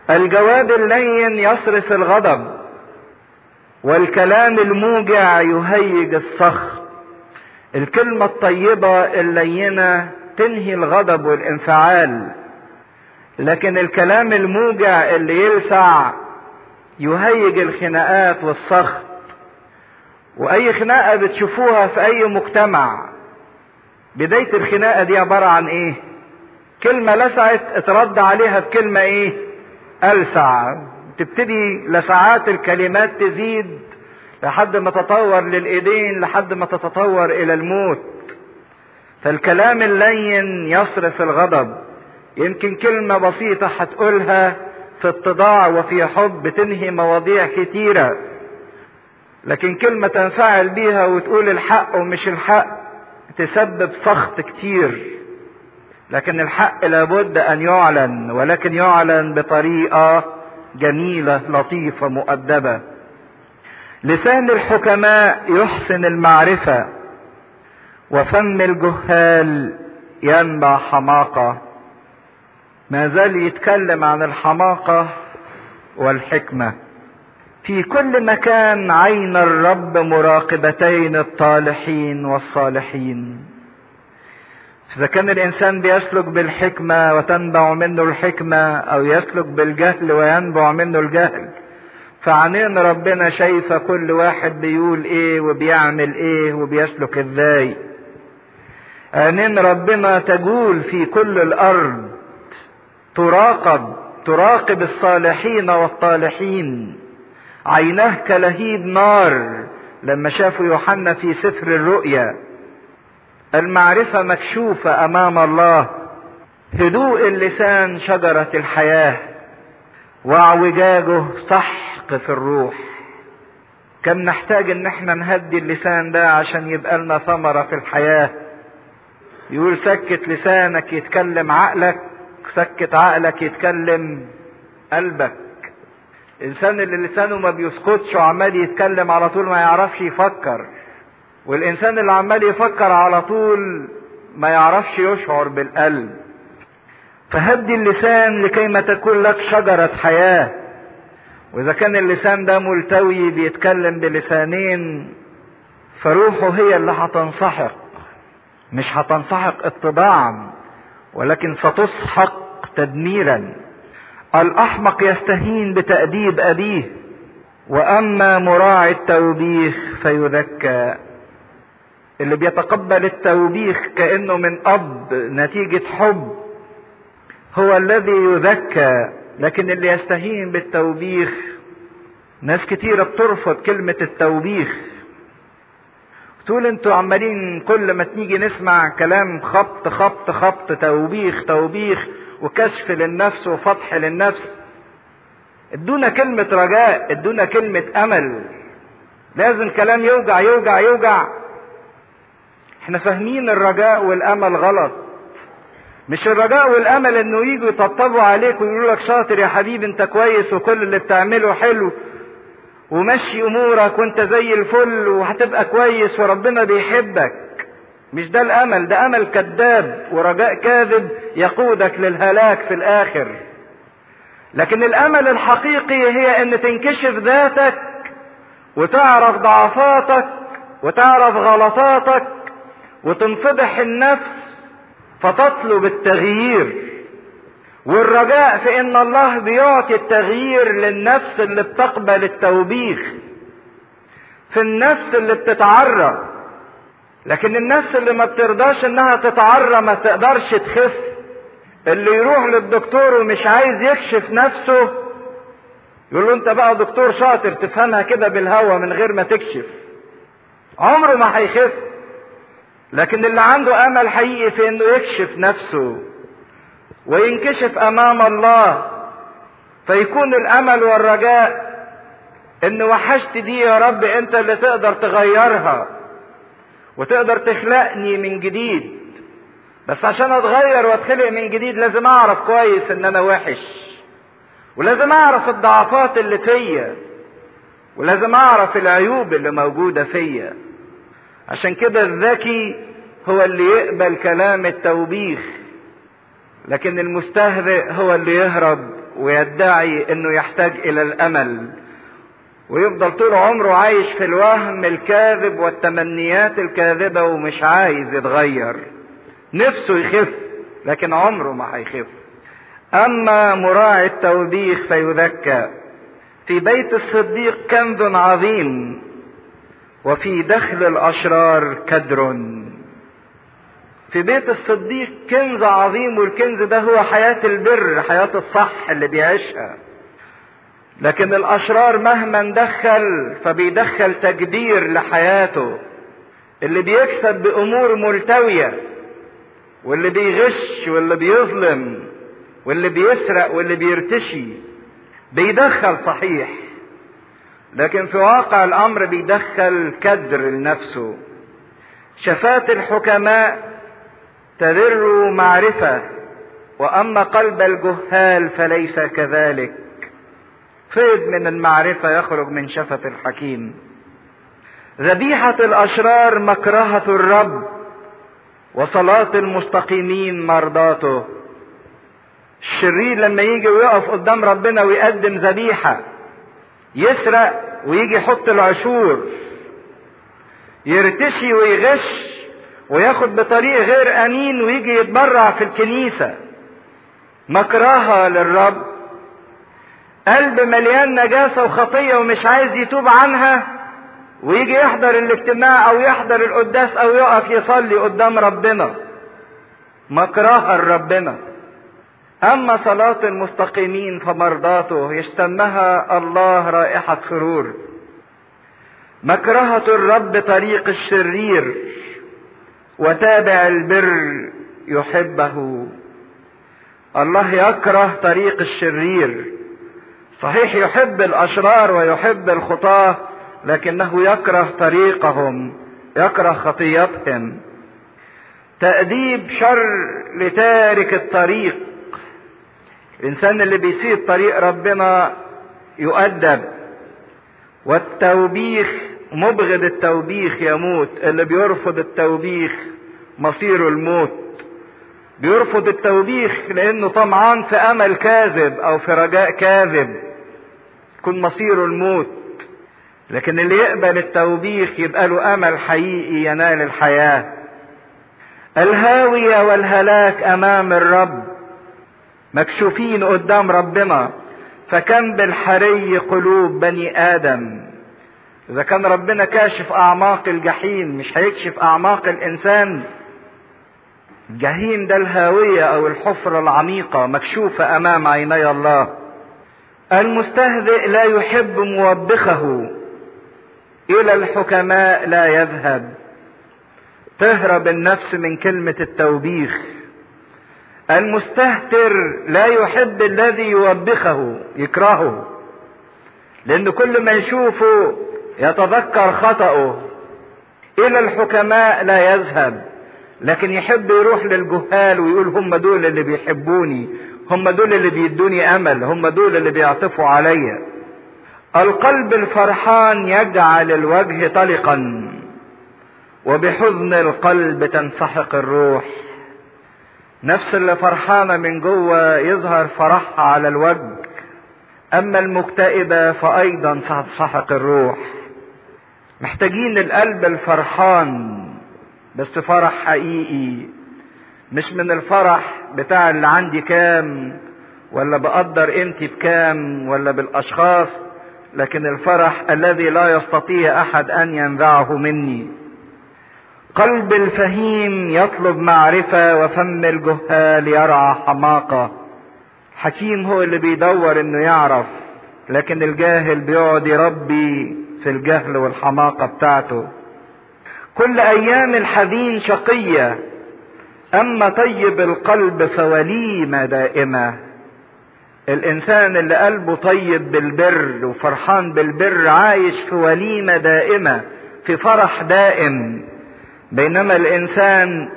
الجواب اللين يصرف الغضب، والكلام الموجع يهيج السخط. الكلمة الطيبة اللينة تنهي الغضب والانفعال، لكن الكلام الموجع اللي يلسع يهيج الخناقات والسخط. واي خناقة بتشوفوها في اي مجتمع، بداية الخناقة دي عبارة عن ايه؟ كلمة لسعت اترد عليها بكلمة ايه؟ ألسع. تبتدي لسعات الكلمات تزيد لحد ما تتطور للايدين، لحد ما تتطور الى الموت. فالكلام اللين يصرف الغضب. يمكن كلمة بسيطة هتقولها في اتضاع وفي حب تنهي مواضيع كتيرة، لكن كلمة تنفعل بيها وتقول الحق ومش الحق تسبب سخط كتير. لكن الحق لابد ان يعلن، ولكن يعلن بطريقة جميلة لطيفة مؤدبة. لسان الحكماء يحسن المعرفة، وفم الجهال ينبع حماقة. ما زال يتكلم عن الحماقة والحكمة. في كل مكان عين الرب مراقبتين الطالحين والصالحين. إذا كان الإنسان بيسلك بالحكمة وتنبع منه الحكمة، أو يسلك بالجهل وينبع منه الجهل، فعينين ربنا شايفة كل واحد بيقول إيه وبيعمل إيه وبيسلك إزاي. عينين ربنا تجول في كل الأرض، تراقب الصالحين والطالحين. عيناه كلهيب نار لما شافوا يوحنا في سفر الرؤيا. المعرفة مكشوفة امام الله. هدوء اللسان شجرة الحياة، واعوجاجه سحق في الروح. كم نحتاج ان احنا نهدي اللسان ده عشان يبقى لنا ثمرة في الحياة. يقول سكت لسانك يتكلم عقلك، سكت عقلك يتكلم قلبك. الانسان اللي لسانه ما بيسكتش وعمال يتكلم على طول ما يعرفش يفكر، والانسان اللي عمال يفكر على طول ما يعرفش يشعر بالقلب. فهدي اللسان لكي ما تكون لك شجرة حياة. واذا كان اللسان ده ملتوي بيتكلم بلسانين، فروحه هي اللي هتنسحق. مش هتنسحق اتباعا، ولكن ستسحق تدميرا. الاحمق يستهين بتأديب ابيه، واما مراعي التوبيخ فيذكى. اللي بيتقبل التوبيخ كأنه من اب نتيجة حب هو الذي يذكى. لكن اللي يستهين بالتوبيخ، ناس كتيرة بترفض كلمة التوبيخ، تقول انتوا عمالين كل ما تيجي نسمع كلام خبط خبط خبط، توبيخ توبيخ وكشف للنفس وفتح للنفس. ادونا كلمة رجاء، ادونا كلمة امل. لازم كلام يوجع يوجع يوجع. احنا فاهمين الرجاء والامل غلط. مش الرجاء والامل انه يجوا يطبطبوا عليك ويقولوا لك شاطر يا حبيبي انت كويس وكل اللي بتعمله حلو ومشي امورك وانت زي الفل وهتبقى كويس وربنا بيحبك. مش ده الامل، ده امل كذاب ورجاء كاذب يقودك للهلاك في الاخر. لكن الامل الحقيقي هي ان تنكشف ذاتك وتعرف ضعفاتك وتعرف غلطاتك وتنفضح النفس فتطلب التغيير. والرجاء في ان الله بيعطي التغيير للنفس اللي بتقبل التوبيخ، في النفس اللي بتتعرى. لكن النفس اللي ما بترضاش انها تتعرى ما تقدرش تخف. اللي يروح للدكتور ومش عايز يكشف نفسه يقول له انت بقى دكتور شاطر تفهمها كده بالهوا من غير ما تكشف، عمره ما هيخف. لكن اللي عنده امل حقيقي في انه يكشف نفسه وينكشف امام الله، فيكون الامل والرجاء ان وحشت دي يا رب انت اللي تقدر تغيرها وتقدر تخلقني من جديد. بس عشان اتغير واتخلق من جديد لازم اعرف كويس ان انا وحش، ولازم اعرف الضعفات اللي فيا، ولازم اعرف العيوب اللي موجودة فيا. عشان كده الذكي هو اللي يقبل كلام التوبيخ، لكن المستهزئ هو اللي يهرب ويدعي انه يحتاج الى الامل، ويفضل طول عمره عايش في الوهم الكاذب والتمنيات الكاذبة ومش عايز يتغير. نفسه يخف لكن عمره ما هيخف. اما مراعي التوبيخ فيذكى. في بيت الصديق كنز عظيم، وفي دخل الاشرار كدر. في بيت الصديق كنز عظيم، والكنز ده هو حياة البر، حياة الصح اللي بيعيشها. لكن الاشرار مهما دخل فبيدخل تجدير لحياته، اللي بيكسب بامور ملتوية، واللي بيغش واللي بيظلم واللي بيسرق واللي بيرتشي بيدخل صحيح، لكن في واقع الامر بيدخل كدر لنفسه. شفات الحكماء تذر معرفة، واما قلب الجهال فليس كذلك. فيض من المعرفة يخرج من شفة الحكيم. ذبيحة الاشرار مكرهة الرب، وصلاة المستقيمين مرضاته. الشرير لما يجي ويقف قدام ربنا ويقدم ذبيحة، يسرق ويجي يحط العشور، يرتشي ويغش وياخد بطريق غير امين ويجي يتبرع في الكنيسة، مكرهة للرب. قلب مليان نجاسة وخطية ومش عايز يتوب عنها، ويجي يحضر الاجتماع او يحضر القداس او يقف يصلي قدام ربنا، مكرهة لربنا. اما صلاة المستقيمين فمرضاته، يشتمها الله رائحة سرور. مكرهة الرب طريق الشرير، وتابع البر يحبه. الله يكره طريق الشرير. صحيح يحب الاشرار ويحب الخطاة، لكنه يكره طريقهم، يكره خطيتهم. تأديب شر لتارك الطريق. الانسان اللي بيسيب طريق ربنا يؤدب. والتوبيخ مبغض التوبيخ يموت. اللي بيرفض التوبيخ مصيره الموت. بيرفض التوبيخ لانه طمعان في امل كاذب او في رجاء كاذب، يكون مصيره الموت. لكن اللي يقبل التوبيخ يبقى له امل حقيقي ينال الحياة. الهاوية والهلاك امام الرب، مكشوفين قدام ربنا. فكم بالحري قلوب بني ادم. اذا كان ربنا كاشف اعماق الجحيم، مش هيكشف اعماق الانسان؟ الجحيم ده الهاوية او الحفرة العميقة مكشوفة امام عيني الله. المستهزئ لا يحب موبخه، الى الحكماء لا يذهب. تهرب النفس من كلمة التوبيخ. المستهتر لا يحب الذي يوبخه، يكرهه، لان كل ما يشوفه يتذكر خطأه. الى الحكماء لا يذهب، لكن يحب يروح للجهال ويقول هم دول اللي بيحبوني، هم دول اللي بيدوني امل، هم دول اللي بيعطفوا عليا. القلب الفرحان يجعل الوجه طلقا، وبحزن القلب تنسحق الروح. نفس اللي فرحانة من جوه يظهر فرحها على الوجه، اما المكتئبة فايضا تنسحق الروح. محتاجين القلب الفرحان، بس فرح حقيقي، مش من الفرح بتاع اللي عندي كام، ولا بقدر قيمتي بكام، ولا بالاشخاص، لكن الفرح الذي لا يستطيع احد ان ينزعه مني. قلب الفهيم يطلب معرفة، وفم الجهال يرعى حماقة. حكيم هو اللي بيدور انه يعرف، لكن الجاهل بيقعد يربي في الجهل والحماقة بتاعته. كل ايام الحزين شقية، اما طيب القلب فوليمة دائمة. الانسان اللي قلبه طيب بالبر وفرحان بالبر عايش في وليمة دائمة، في فرح دائم. بينما الانسان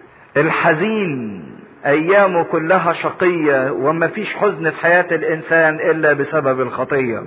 الحزين ايامه كلها شقية، وما فيش حزن في حياة الانسان الا بسبب الخطية.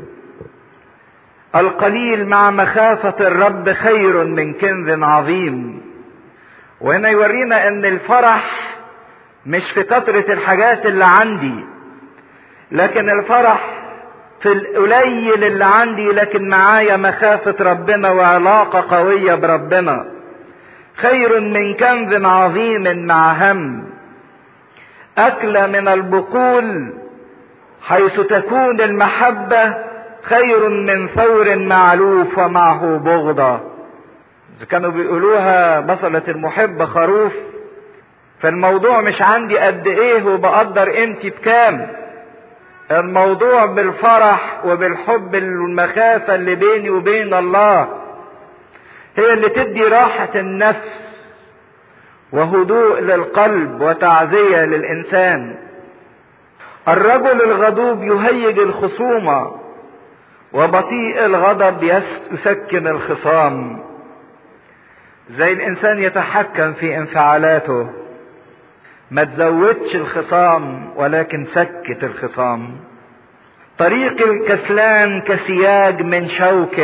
القليل مع مخافة الرب خير من كنز عظيم. وهنا يورينا ان الفرح مش في كثرة الحاجات اللي عندي. لكن الفرح في القليل اللي عندي لكن معايا مخافة ربنا وعلاقة قوية بربنا خير من كنز عظيم مع هم. أكل من البقول حيث تكون المحبة خير من ثور معلوف ومعه بغضة. إذا كانوا بيقولوها بصلة المحب خروف، فالموضوع مش عندي قد ايه وبقدر قيمتي بكام، الموضوع بالفرح وبالحب والمخافة اللي بيني وبين الله هي اللي تدي راحة النفس وهدوء للقلب وتعزية للإنسان. الرجل الغضوب يهيج الخصومة وبطيء الغضب يسكن الخصام. زي الإنسان يتحكم في انفعالاته، ما تزودش الخصام ولكن سكت الخصام. طريق الكسلان كسياج من شوك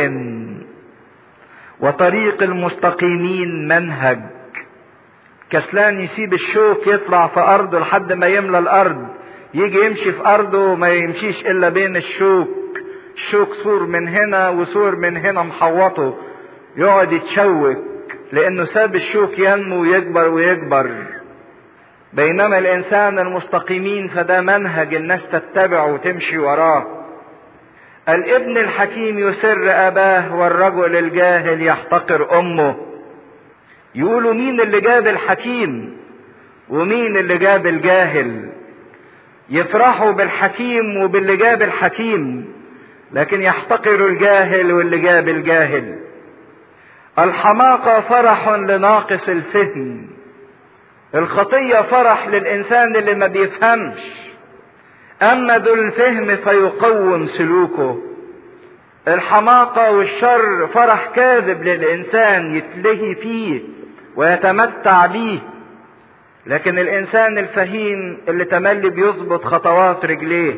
وطريق المستقيمين منهج. كسلان يسيب الشوك يطلع في أرضه لحد ما يملى الأرض، يجي يمشي في أرضه ما يمشيش إلا بين الشوك، الشوك سور من هنا وسور من هنا محوطه، يقعد يتشوك لأنه ساب الشوك ينمو ويكبر ويكبر. بينما الإنسان المستقيمين فده منهج الناس تتبعه وتمشي وراه. الابن الحكيم يسر أباه والرجل الجاهل يحتقر أمه. يقولوا مين اللي جاب الحكيم ومين اللي جاب الجاهل، يفرحوا بالحكيم وباللي جاب الحكيم، لكن يحتقروا الجاهل واللي جاب الجاهل. الحماقة فرح لناقص الفهم، الخطية فرح للإنسان اللي ما بيفهمش، أما ذو الفهم فيقوم سلوكه. الحماقة والشر فرح كاذب للإنسان يتلهي فيه ويتمتع بيه، لكن الإنسان الفهيم اللي تملي بيظبط خطوات رجليه.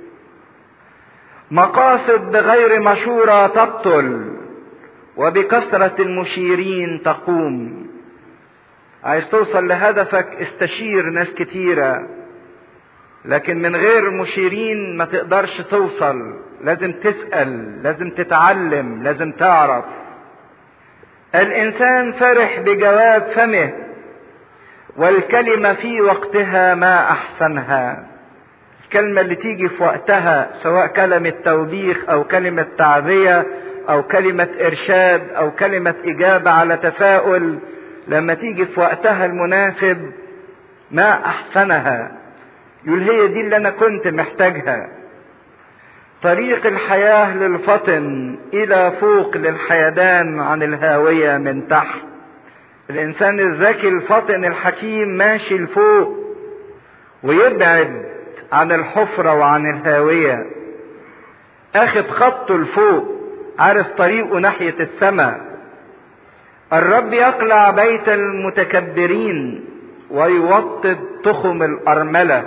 مقاصد بغير مشورة تبطل وبكثرة المشيرين تقوم. عايز توصل لهدفك استشير ناس كتيرة، لكن من غير مشيرين ما تقدرش توصل. لازم تسأل، لازم تتعلم، لازم تعرف. الإنسان فرح بجواب فمه والكلمة في وقتها ما أحسنها. الكلمة اللي تيجي في وقتها، سواء كلمة توبيخ أو كلمة تعزية أو كلمة إرشاد أو كلمة إجابة على تساؤل، لما تيجي في وقتها المناسب ما أحسنها. يقول هي دي اللي أنا كنت محتاجها. طريق الحياة للفطن إلى فوق للحيدان عن الهاوية من تحت. الإنسان الذكي الفطن الحكيم ماشي لفوق ويبعد عن الحفرة وعن الهاوية، أخذ خطه لفوق، عارف طريقه ناحية السماء. الرب يقلع بيت المتكبرين ويوطد تخم الأرملة.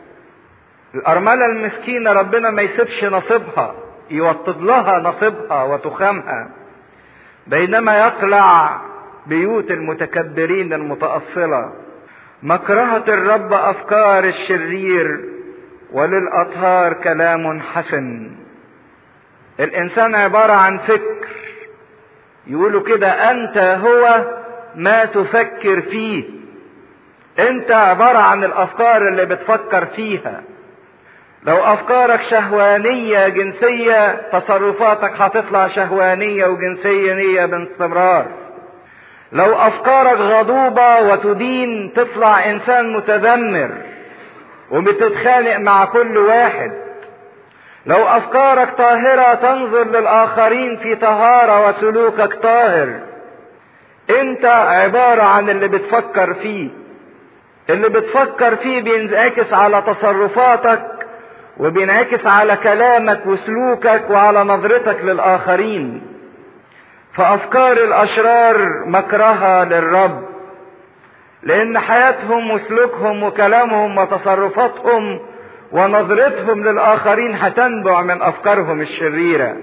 الأرملة المسكينة ربنا ما يسيبش نصيبها، يوطد لها نصيبها وتخامها، بينما يقلع بيوت المتكبرين المتأصلة. مكرهة الرب أفكار الشرير وللأطهار كلام حسن. الإنسان عبارة عن فكر، يقولوا كده أنت هو ما تفكر فيه. أنت عبارة عن الأفكار اللي بتفكر فيها. لو أفكارك شهوانية جنسية، تصرفاتك هتطلع شهوانية وجنسية باستمرار. لو أفكارك غضوبة وتدين، تطلع إنسان متذمر وبتتخانق مع كل واحد. لو أفكارك طاهرة، تنظر للآخرين في طهارة وسلوكك طاهر. أنت عبارة عن اللي بتفكر فيه. اللي بتفكر فيه بينعكس على تصرفاتك وبينعكس على كلامك وسلوكك وعلى نظرتك للآخرين. فأفكار الأشرار مكرهة للرب، لأن حياتهم وسلوكهم وكلامهم وتصرفاتهم ونظرتهم للآخرين هتنبع من أفكارهم الشريرة.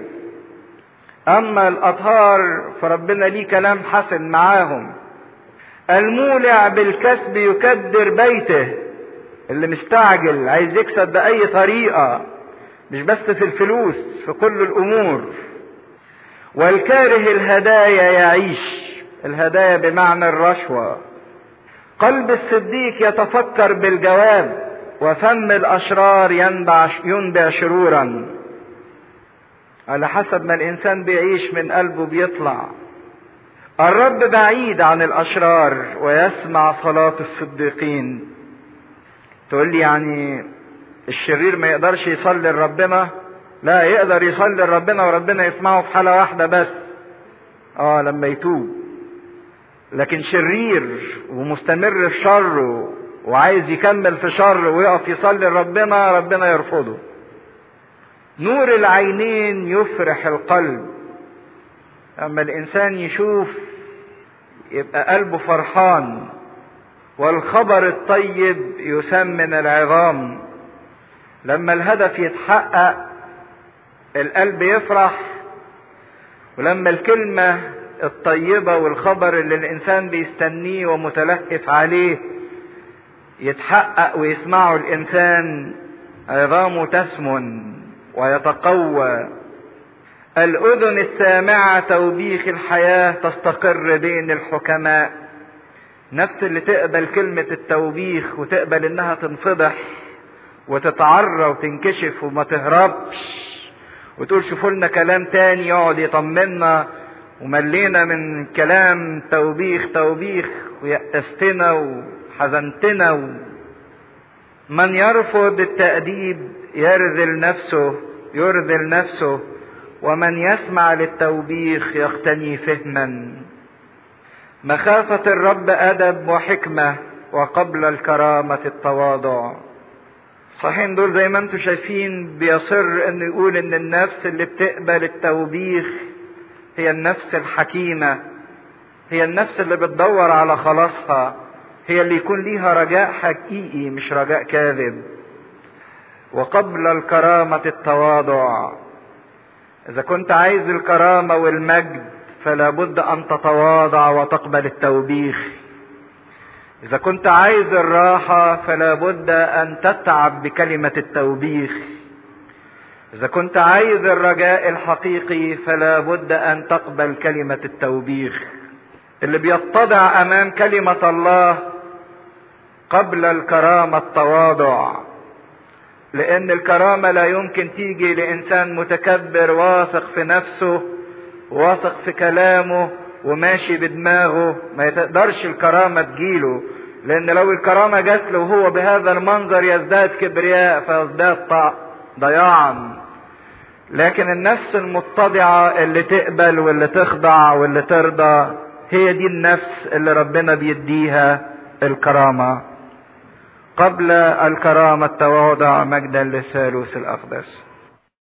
أما الأطهار فربنا ليه كلام حسن معاهم. المولع بالكسب يكدر بيته اللي مستعجل عايز يكسب بأي طريقة، مش بس في الفلوس، في كل الأمور. والكاره الهدايا يعيش. الهدايا بمعنى الرشوة. قلب الصديق يتفكر بالجواب، وفم الأشرار ينبع شرورا. على حسب ما الإنسان بيعيش من قلبه بيطلع. الرب بعيد عن الأشرار ويسمع صلاة الصديقين. تقول لي يعني الشرير ما يقدرش يصلي لربنا؟ لا، يقدر يصلي لربنا وربنا يسمعه في حالة واحدة بس، لما يتوب. لكن شرير ومستمر في شره وعايز يكمل في شر ويقف يصلي لربنا، ربنا يرفضه. نور العينين يفرح القلب. اما الانسان يشوف يبقى قلبه فرحان. والخبر الطيب يسمن العظام. لما الهدف يتحقق القلب يفرح، ولما الكلمة الطيبة والخبر اللي الانسان بيستنيه ومتلهف عليه يتحقق ويسمعه الانسان، عظامه تسمن ويتقوى. الأذن السامعة توبيخ الحياة تستقر بين الحكماء. نفس اللي تقبل كلمة التوبيخ وتقبل انها تنفضح وتتعرى وتنكشف وما تهربش وتقول شوفوا لنا كلام تاني يقعد يطمنا، وملينا من كلام توبيخ ويأستنا وحزنتنا. من يرفض التأديب يرذل نفسه، ومن يسمع للتوبيخ يقتني فهما. مخافة الرب أدب وحكمة، وقبل الكرامة التواضع. صحيح دول زي ما انتم شايفين بيصر انه يقول ان النفس اللي بتقبل التوبيخ هي النفس الحكيمة، هي النفس اللي بتدور على خلاصها، هي اللي يكون ليها رجاء حقيقي مش رجاء كاذب. وقبل الكرامة التواضع. إذا كنت عايز الكرامة والمجد فلا بد أن تتواضع وتقبل التوبيخ. إذا كنت عايز الراحة فلا بد أن تتعب بكلمة التوبيخ. إذا كنت عايز الرجاء الحقيقي فلا بد أن تقبل كلمة التوبيخ. اللي بيتضع أمام كلمة الله قبل الكرامة التواضع، لأن الكرامة لا يمكن تيجي لإنسان متكبر واثق في نفسه واثق في كلامه وماشي بدماغه. ما تقدرش الكرامة تجيله، لأن لو الكرامة جات له وهو بهذا المنظر يزداد كبرياء فيزداد ضياعا. لكن النفس المتضعة اللي تقبل واللي تخضع واللي ترضى هي دي النفس اللي ربنا بيديها الكرامة. قبل الكرامة التواضع، مجدا للثالوث الأقدس.